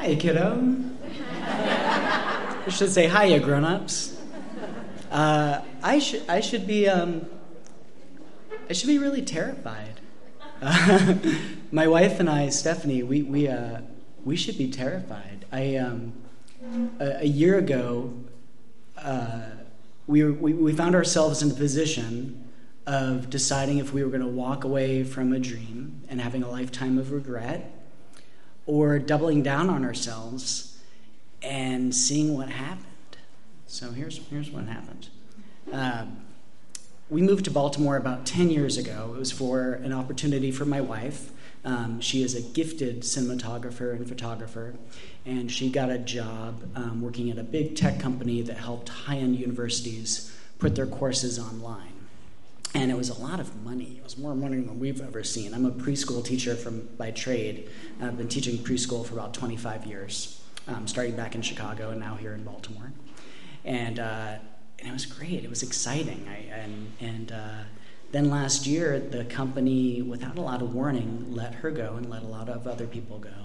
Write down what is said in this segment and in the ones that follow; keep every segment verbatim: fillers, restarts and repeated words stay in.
Hi, kiddo. I should say hi, you grown-ups. Uh, I should I should be um, I should be really terrified. Uh, my wife and I, Stephanie, we we uh, we should be terrified. I um, a, a year ago, uh, we, were, we we found ourselves in the position of deciding if we were going to walk away from a dream and having a lifetime of regret, or doubling down on ourselves and seeing what happened. So here's here's what happened. Uh, we moved to Baltimore about ten years ago. It was for an opportunity for my wife. Um, she is a gifted cinematographer and photographer, and she got a job um, working at a big tech company that helped high-end universities put their courses online. And it was a lot of money. It was more money than we've ever seen. I'm a preschool teacher from by trade. I've been teaching preschool for about twenty-five years, um, starting back in Chicago and now here in Baltimore. And, uh, and it was great. It was exciting. I, and and uh, then last year, the company, without a lot of warning, let her go and let a lot of other people go.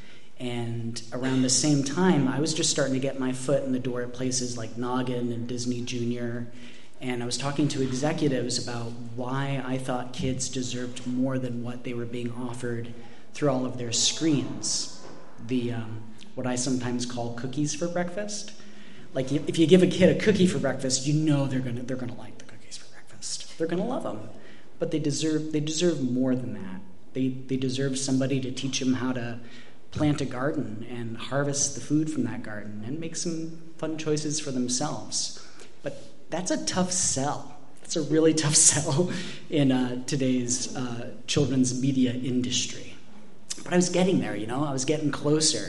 And around the same time, I was just starting to get my foot in the door at places like Noggin and Disney Junior. And I was talking to executives about why I thought kids deserved more than what they were being offered through all of their screens. The um, what I sometimes call cookies for breakfast. Like if you give a kid a cookie for breakfast, you know they're gonna they're gonna like the cookies for breakfast. They're gonna love them, but they deserve they deserve more than that. They they deserve somebody to teach them how to plant a garden and harvest the food from that garden and make some fun choices for themselves. But that's a tough sell. It's a really tough sell in uh, today's uh, children's media industry. But I was getting there, you know, I was getting closer.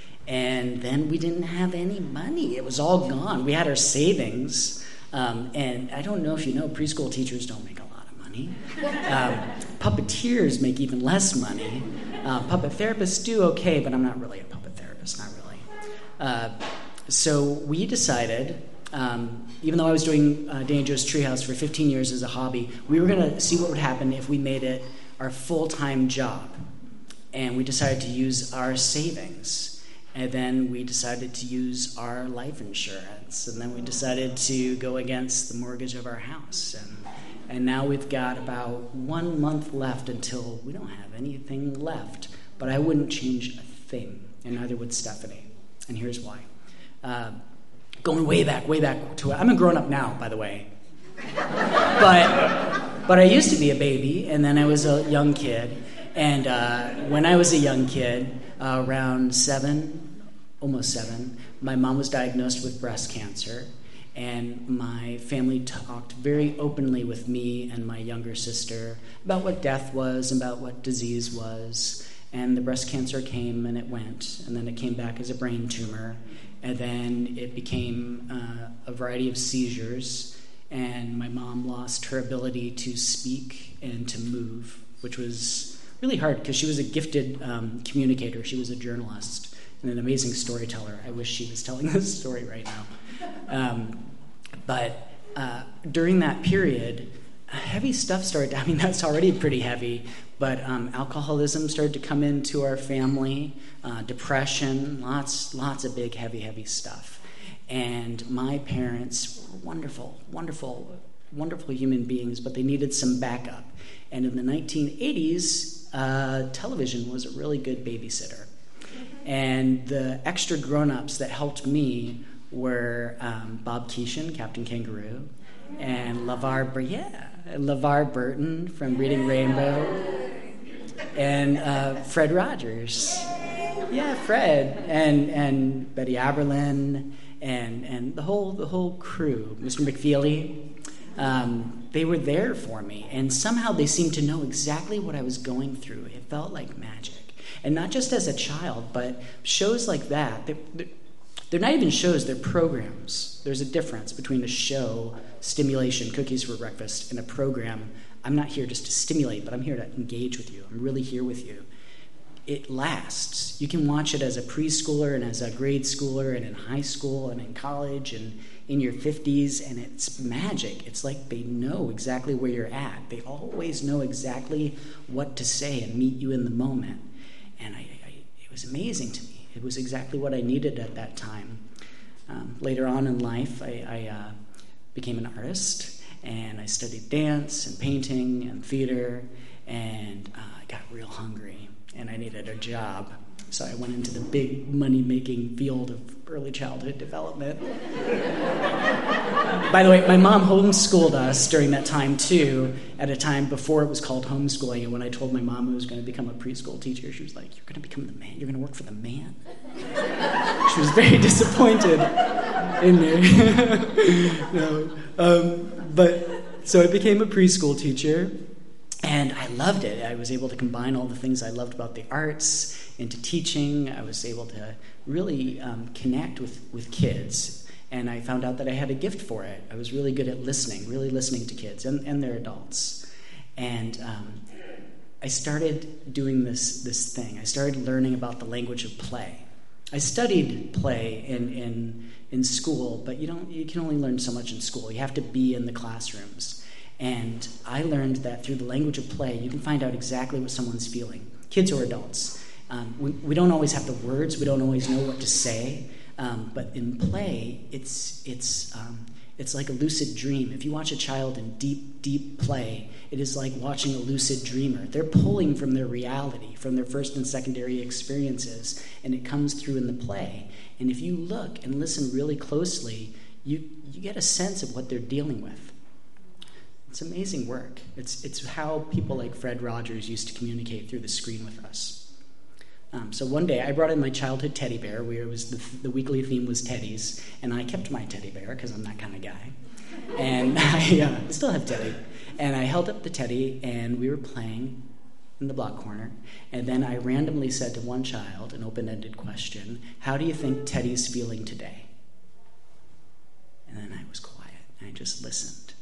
And then we didn't have any money. It was all gone. We had our savings. Um, and I don't know if you know, preschool teachers don't make a lot of money. Um, puppeteers make even less money. Uh, puppet therapists do okay, but I'm not really a puppet therapist, not really. Uh, so we decided... Um, even though I was doing uh, Danny Joe's Treehouse for fifteen years as a hobby, we were going to see what would happen if we made it our full-time job. And we decided to use our savings. And then we decided to use our life insurance. And then we decided to go against the mortgage of our house. And, and now we've got about one month left until we don't have anything left. But I wouldn't change a thing, and neither would Stephanie. And here's why. Uh, Going way back, way back to it. I'm a grown-up now, by the way. But but I used to be a baby, and then I was a young kid. And uh, when I was a young kid, uh, around seven, almost seven, my mom was diagnosed with breast cancer. And my family talked very openly with me and my younger sister about what death was, about what disease was. And the breast cancer came and it went, and then it came back as a brain tumor. And then it became uh, a variety of seizures, and my mom lost her ability to speak and to move, which was really hard because she was a gifted um, communicator. She was a journalist and an amazing storyteller. I wish she was telling this story right now. Um, but uh, during that period, heavy stuff started, I mean, that's already pretty heavy, but um, alcoholism started to come into our family, uh, depression, lots, lots of big, heavy, heavy stuff. And my parents were wonderful, wonderful, wonderful human beings, but they needed some backup. And in the nineteen eighties, uh, television was a really good babysitter. And the extra grown-ups that helped me were um, Bob Keeshan, Captain Kangaroo, and LeVar, Bur- yeah, LeVar Burton from Reading Rainbow, and uh, Fred Rogers. Yeah, Fred, and and Betty Aberlin, and and the whole the whole crew, Mister McFeely. Um, they were there for me, and somehow they seemed to know exactly what I was going through. It felt like magic, and not just as a child, but shows like that. They're, they're, they're not even shows; they're programs. There's a difference between a show, stimulation, cookies for breakfast, and a program. I'm not here just to stimulate, but I'm here to engage with you. I'm really here with you. It lasts. You can watch it as a preschooler and as a grade schooler and in high school and in college and in your fifties, and it's magic. It's like they know exactly where you're at. They always know exactly what to say and meet you in the moment. And I, I, it was amazing to me. it was exactly what I needed at that time. Um, later on in life, I, I uh, became an artist, and I studied dance and painting and theater, and uh, I got real hungry, and I needed a job. So I went into the big money-making field of early childhood development. By the way, my mom homeschooled us during that time, too, at a time before it was called homeschooling. And when I told my mom I was going to become a preschool teacher, she was like, "You're going to become the man? You're going to work for the man?" She was very disappointed in me. No, um, but so I became a preschool teacher, and I loved it. I was able to combine all the things I loved about the arts into teaching. I was able to really um, connect with, with kids, and I found out that I had a gift for it. I was really good at listening, really listening to kids and, and their adults. And um, I started doing this, this thing. I started learning about the language of play. I studied play in, in, in school, but you don't you can only learn so much in school. You have to be in the classrooms. And I learned that through the language of play, you can find out exactly what someone's feeling, kids or adults. Um, we, we don't always have the words. We don't always know what to say. Um, but in play, it's it's um, it's like a lucid dream. If you watch a child in deep, deep play, it is like watching a lucid dreamer. They're pulling from their reality, from their first and secondary experiences, and it comes through in the play. And if you look and listen really closely, you you get a sense of what they're dealing with. It's amazing work. It's it's how people like Fred Rogers used to communicate through the screen with us. Um, so one day I brought in my childhood teddy bear. Where it was the, the weekly theme was teddies, and I kept my teddy bear because I'm that kind of guy. And I uh, still have Teddy. And I held up the teddy, and we were playing in the block corner. And then I randomly said to one child, an open-ended question, "How do you think Teddy's feeling today?" And then I was quiet, and I just listened.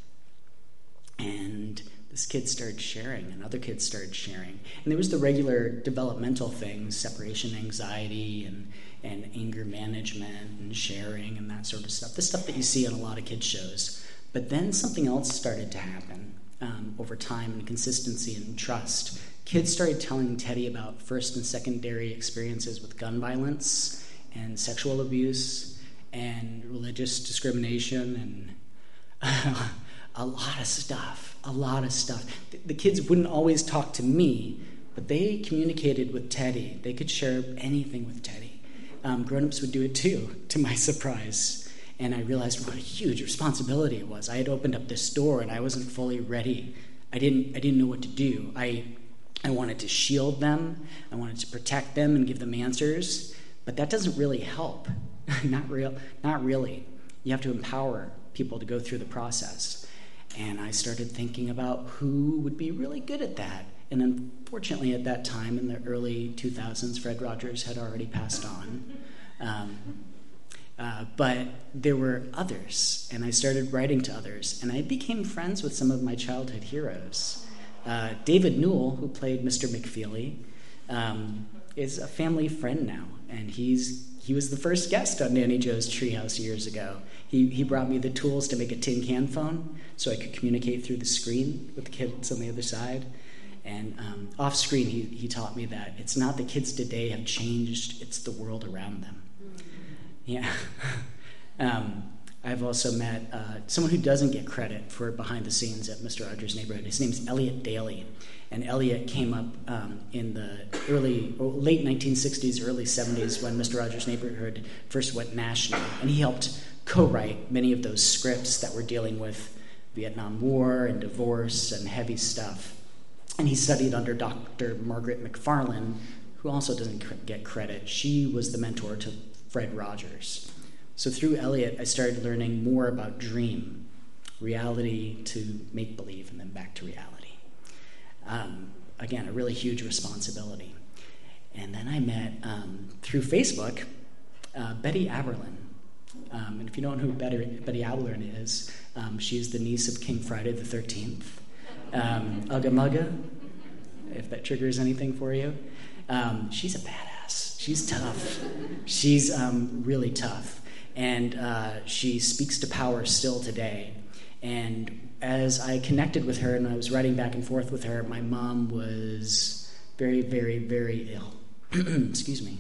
And this kid started sharing, and other kids started sharing. And there was the regular developmental things, separation anxiety and, and anger management and sharing and that sort of stuff, the stuff that you see on a lot of kids' shows. But then something else started to happen um, over time, and consistency and trust. Kids started telling Teddy about first and secondary experiences with gun violence and sexual abuse and religious discrimination and a lot of stuff, a lot of stuff. The kids wouldn't always talk to me, but they communicated with Teddy. They could share anything with Teddy. Um, grown-ups would do it too, to my surprise. And I realized what a huge responsibility it was. I had opened up this door, and I wasn't fully ready. I didn't I didn't know what to do. I I wanted to shield them. I wanted to protect them and give them answers. But that doesn't really help. not real. Not really. You have to empower people to go through the process. And I started thinking about who would be really good at that. And unfortunately, at that time, in the early two thousands, Fred Rogers had already passed on. Um, uh, but there were others, and I started writing to others. And I became friends with some of my childhood heroes. Uh, David Newell, who played Mister McFeely, um, is a family friend now. And he's he was the first guest on Nanny Joe's Treehouse years ago. He he brought me the tools to make a tin can phone so I could communicate through the screen with the kids on the other side. And um, off screen, he, he taught me that it's not the kids today have changed, it's the world around them. Yeah. um, I've also met uh, someone who doesn't get credit for behind the scenes at Mister Rogers' Neighborhood. His name's Elliot Daly. And Elliot came up um, in the early, or late nineteen sixties, early seventies when Mister Rogers' Neighborhood first went national. And he helped co-write many of those scripts that were dealing with Vietnam War and divorce and heavy stuff. And he studied under Doctor Margaret McFarlane, who also doesn't get credit. She was the mentor to Fred Rogers. So through Elliot, I started learning more about dream, reality to make-believe, and then back to reality. Um, again, a really huge responsibility. And then I met, um, through Facebook, uh, Betty Aberlin. Um, and if you don't know who Betty, Betty Aberlin is, um, she's the niece of King Friday the thirteenth. Um, Ugga Mugga, if that triggers anything for you. Um, she's a badass. She's tough. She's um, really tough. And uh, she speaks to power still today. And as I connected with her and I was writing back and forth with her, my mom was very, very, very ill. Excuse me.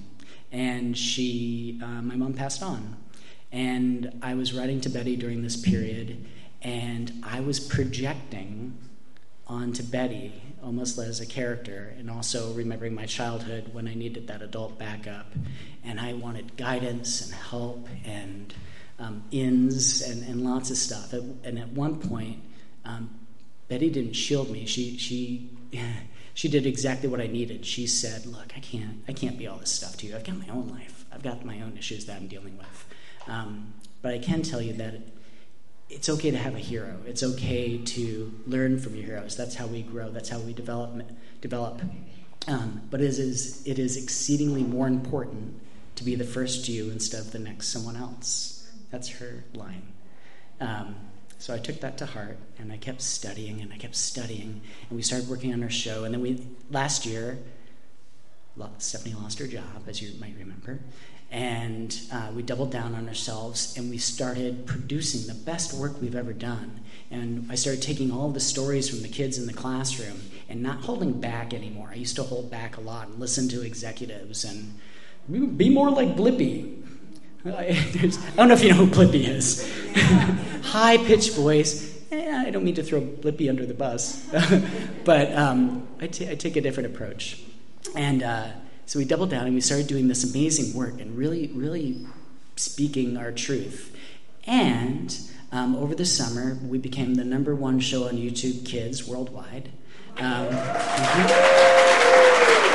and she, uh, my mom passed on. And I was writing to Betty during this period, and I was projecting onto Betty almost as a character, and also remembering my childhood when I needed that adult backup. And I wanted guidance and help and um, ins and, and lots of stuff. And at one point, um, Betty didn't shield me. She she she did exactly what I needed. She said, "Look, I can't I can't be all this stuff to you. I've got my own life. I've got my own issues that I'm dealing with. Um, but I can tell you that it, it's okay to have a hero. It's okay to learn from your heroes. That's how we grow. That's how we develop. develop. Um, but it is, it is exceedingly more important to be the first you instead of the next someone else." That's her line. Um, so I took that to heart, and I kept studying, and I kept studying, and we started working on our show. And then we, last year, Stephanie lost her job, as you might remember. And uh, we doubled down on ourselves, and we started producing the best work we've ever done. And I started taking all of the stories from the kids in the classroom and not holding back anymore. I used to hold back a lot and listen to executives and be more like Blippi. I don't know if you know who Blippi is. High-pitched voice. Eh, I don't mean to throw Blippi under the bus. But um, I, t- I take a different approach. And uh, so we doubled down, and we started doing this amazing work and really, really speaking our truth. And um, over the summer, we became the number one show on YouTube Kids worldwide. Um, mm-hmm.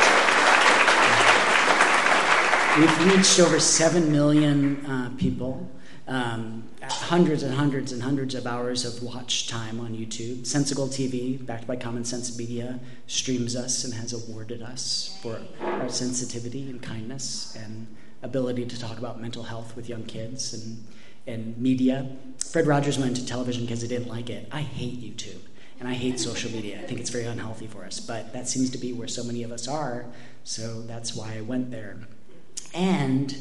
We've reached over seven million uh, people, um, hundreds and hundreds and hundreds of hours of watch time on YouTube. Sensical T V, backed by Common Sense Media, streams us and has awarded us for our sensitivity and kindness and ability to talk about mental health with young kids and, and media. Fred Rogers went to television because he didn't like it. I hate YouTube, and I hate social media. I think it's very unhealthy for us, but that seems to be where so many of us are, so that's why I went there. And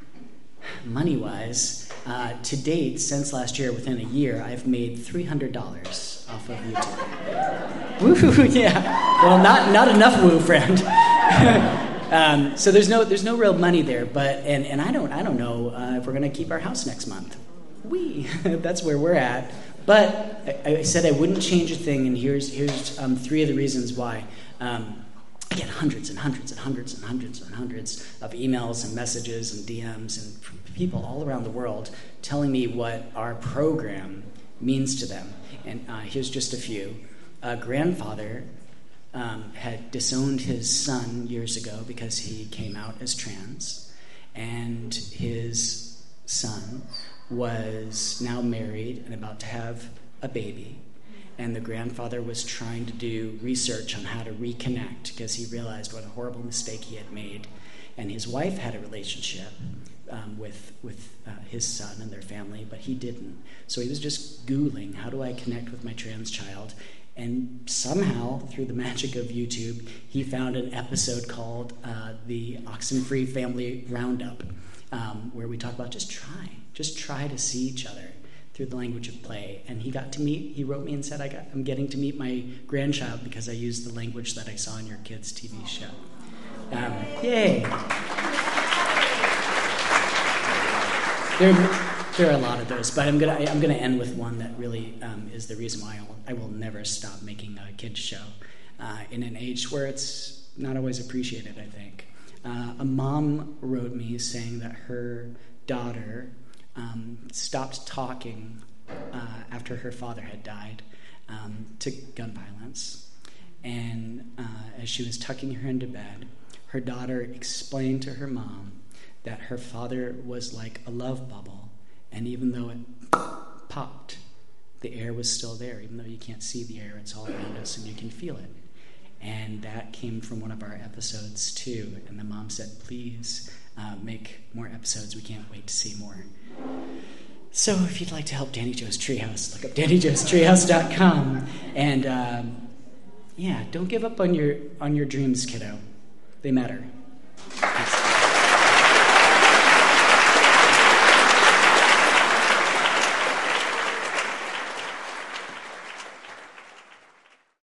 money-wise, uh, to date, since last year, within a year, I've made three hundred dollars off of YouTube. Woo, yeah. Well, not not enough woo, friend. um, so there's no there's no real money there, but and, and I don't I don't know uh, if we're gonna keep our house next month. We that's where we're at. But I, I said I wouldn't change a thing, and here's here's um, three of the reasons why. Um, I get hundreds and hundreds and hundreds and hundreds and hundreds of emails and messages and D Ms and from people all around the world telling me what our program means to them. And uh, here's just a few. A grandfather um, had disowned his son years ago because he came out as trans, and his son was now married and about to have a baby. And the grandfather was trying to do research on how to reconnect because he realized what a horrible mistake he had made. And his wife had a relationship um, with with uh, his son and their family, but he didn't. So he was just Googling, how do I connect with my trans child? And somehow, through the magic of YouTube, he found an episode called uh, the Oxenfree Family Roundup, um, where we talk about just try, just try to see each other through the language of play. And he got to meet, he wrote me and said, I got, I'm getting to meet my grandchild because I used the language that I saw in your kids' T V show. Um, yay. There, there are a lot of those, but I'm gonna I'm gonna end with one that really um, is the reason why I will, I will never stop making a kids show uh, in an age where it's not always appreciated, I think. Uh, a mom wrote me saying that her daughter Um, stopped talking uh, after her father had died um, to gun violence. And uh, as she was tucking her into bed, her daughter explained to her mom that her father was like a love bubble, and even though it popped, the air was still there. Even though you can't see the air, it's all around us and you can feel it. And that came from one of our episodes too. And the mom said, please uh, make more episodes. We can't wait to see more. So if you'd like to help Danny Joe's Treehouse, look up danny joes treehouse dot com. And um, yeah, don't give up on your on your dreams, kiddo. They matter.